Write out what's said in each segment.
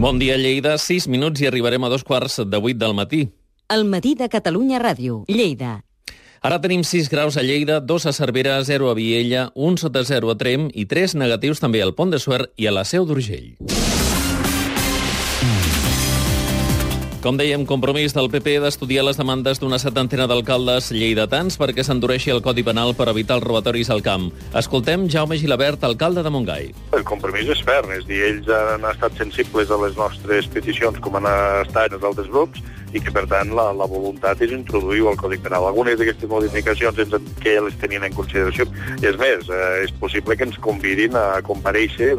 Bon dia, Lleida. 6 minuts i arribarem a 7:15 del matí. El matí de Catalunya Ràdio, Lleida. Ara tenim 6 graus a Lleida, 2 a Cervera, 0 a Viella, 1 sota 0 a Tremp i 3 negatius també al Pont de Suert i a la Seu d'Urgell. Com dèiem, compromís del PP d'estudiar les demandes d'una setantena d'alcaldes lleidatans perquè s'endureixi el Codi Penal per evitar els robatoris al camp. Escoltem Jaume Gilabert, alcalde de Montgai. El compromís és ferm, és dir, ells han estat sensibles a les nostres peticions com han estat els altres grups i que, per tant, la voluntat és introduir-ho al Codi Penal. Algunes d'aquestes modificacions que les tenien en consideració. És més, és possible que ens convidin a comparèixer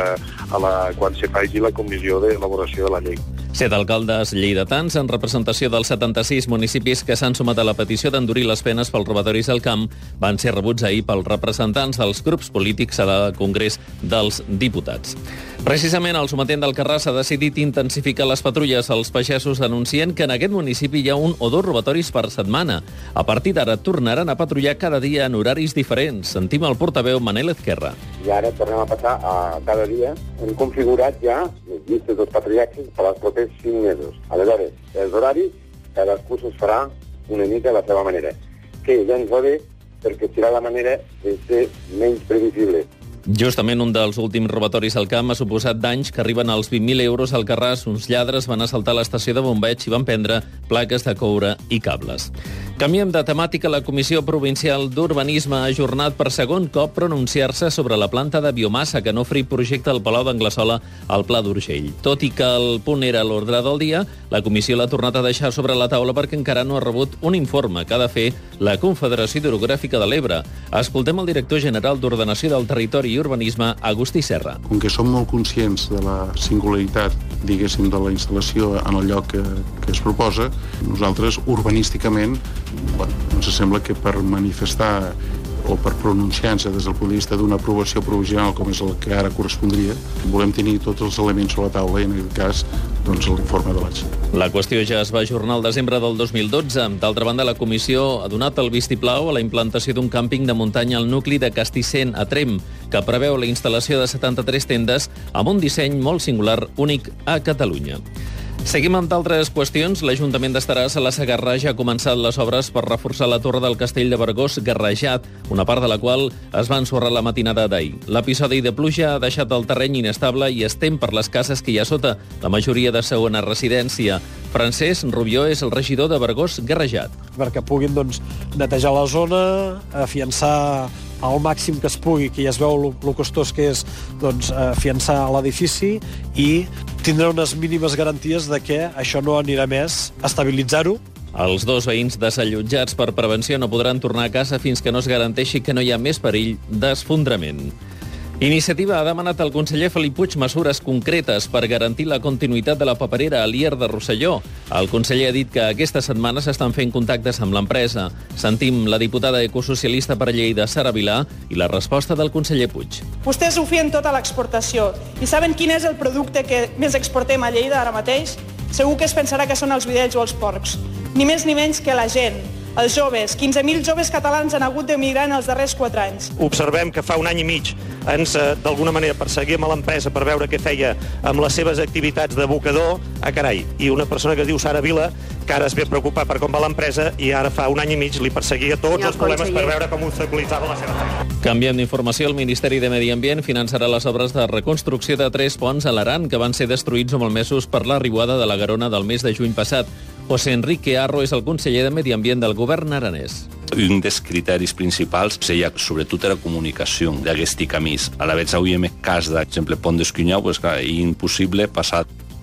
quan se faci la comissió d'elaboració de la llei. 7 alcaldes lleidatans en representació dels 76 municipis que s'han sumat a la petició d'endurir les penes pels robatoris al camp van ser rebuts ahir pels representants dels grups polítics al Congrés dels Diputats. Precisament el sometent d'Alcarràs ha decidit intensificar les patrulles. Els pagesos anuncien que en aquest municipi hi ha 1 o 2 robatoris per setmana. A partir d'ara tornaran a patrullar cada dia en horaris diferents. Sentim el portaveu Manel Ezquerra. I ara tornem a passar a cada dia. Hem configurat ja les llistes dels patrullatges per als propers 5 mesos. Aleshores, els horaris, cadascú es farà una mica a la seva manera. Que ja ens va bé perquè serà la manera de ser menys previsible. Justament un dels últims robatoris al camp ha suposat danys que arriben als 20.000 euros al Alcarràs. Uns lladres van assaltar l'estació de bombeig i van prendre plaques de coure i cables. Canviem de temàtica. La Comissió Provincial d'Urbanisme ha ajornat per segon cop pronunciar-se sobre la planta de biomassa que n'ofri projecte al Palau d'Anglesola al Pla d'Urgell. Tot i que el punt era a l'ordre del dia, la comissió l'ha tornat a deixar sobre la taula perquè encara no ha rebut un informe que ha de fer la Confederació Hidrogràfica de l'Ebre. Escoltem el director general d'Ordenació del Territori i Urbanisme, Agustí Serra. Com que som molt conscients de la singularitat, diguéssim, de la instal·lació en el lloc que es proposa, nosaltres urbanísticament ens sembla que per manifestar o per pronunciar-se des del punt de vista d'una aprovació provisional com és el que ara correspondria, volem tenir tots els elements sobre la taula i en aquest cas l'informe de l'ATS. La qüestió ja es va ajornar al desembre del 2012. D'altra banda, la comissió ha donat el vistiplau a la implantació d'un càmping de muntanya al nucli de Castissent, a Tremp, que preveu la instal·lació de 73 tendes amb un disseny molt singular, únic a Catalunya. Seguim amb d'altres qüestions. L'Ajuntament d'Estaràs a la Segarra ja ha començat les obres per reforçar la torre del castell de Vergós Garrejat, una part de la qual es va ensorrar la matinada d'ahir. L'episodi de pluja ha deixat el terreny inestable i es tem per les cases que hi ha sota, la majoria de segona residència. Francesc Rubió és el regidor de Vergós Garrejat. Perquè puguin netejar la zona, afiançar al màxim que es pugui, que ja es veu el costós que és afiançar l'edifici i tindrà unes mínimes garanties de que això no anirà més, estabilitzar-ho. Els 2 veïns desallotjats per prevenció no podran tornar a casa fins que no es garanteixi que no hi ha més perill d'esfondrament. Iniciativa ha demanat al conseller Felip Puig mesures concretes per garantir la continuïtat de la paperera a Lier de Rosselló. El conseller ha dit que aquesta setmana s'estan fent contactes amb l'empresa. Sentim la diputada ecosocialista per Lleida, Sara Vilà, i la resposta del conseller Puig. Vostès ho fien tot a l'exportació. I saben quin és el producte que més exportem a Lleida ara mateix? Segur que es pensarà que són els vedells o els porcs. Ni més ni menys que la gent. Els joves, 15.000 joves catalans han hagut d'emigrar en els darrers 4 anys. Observem que fa 1 any i mig ens, d'alguna manera, perseguíem a l'empresa per veure què feia amb les seves activitats d'abocador. Carai, i una persona que es diu Sara Vila, que ara es ve preocupat per com va l'empresa i ara fa 1 any i mig li perseguia tots els problemes per veure com obstaculitzava la seva feina. Canviem d'informació. El Ministeri de Medi Ambient finançarà les obres de reconstrucció de 3 ponts a l'Aran que van ser destruïts o malmesos per la riuada de la Garona del mes de juny passat. José Enrique Arro és el conseller de Medi Ambient del govern aranès. Un dels criteris principals seria, sobretot, la comunicació d'aquest camí. A la vegada, avui, en el cas d'exemple Pont d'Escunyau, és impossible passar.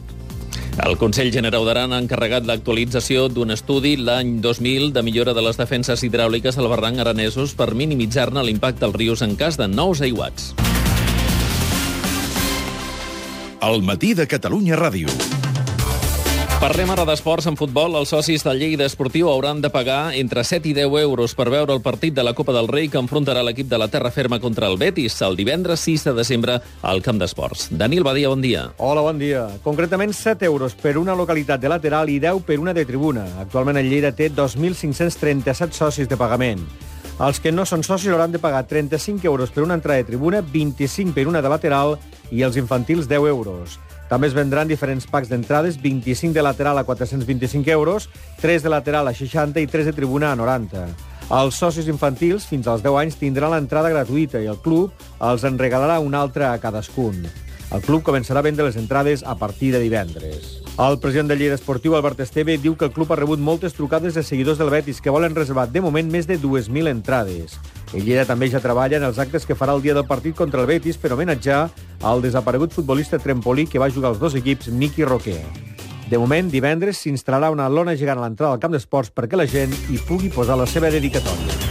El Consell Generau d'Aran ha encarregat l'actualització d'un estudi l'any 2000 de millora de les defenses hidràuliques al barranc aranesos per minimitzar-ne l'impacte als rius en cas de nous aiguats. El matí de Catalunya Ràdio. Parlem ara d'esports. En futbol, els socis del Lleida Esportiu hauran de pagar entre 7 i 10 euros per veure el partit de la Copa del Rei que enfrontarà l'equip de la Terra Ferma contra el Betis el divendres 6 de desembre al Camp d'Esports. Daniel Badia, bon dia. Hola, bon dia. Concretament 7 euros per una localitat de lateral i 10 per una de tribuna. Actualment el Lleida té 2.537 socis de pagament. Els que no són socis hauran de pagar 35 euros per una entrada de tribuna, 25 per una de lateral i els infantils 10 euros. També es vendran diferents packs d'entrades, 25 de lateral a 425 euros, 3 de lateral a 60 i 3 de tribuna a 90. Els socis infantils, fins als 10 anys, tindran l'entrada gratuïta i el club els en regalarà una altra a cadascun. El club començarà a vendre les entrades a partir de divendres. El president de Lleida Esportiu, Albert Esteve, diu que el club ha rebut moltes trucades de seguidors del Betis que volen reservar de moment més de 2.000 entrades. El Lleida també ja treballa en els actes que farà el dia del partit contra el Betis per homenatjar al desaparegut futbolista trempolí que va jugar als dos equips, Miqui Roquer. De moment, divendres s'instal·larà una lona gegant a l'entrada del camp d'esports perquè la gent hi pugui posar la seva dedicatòria.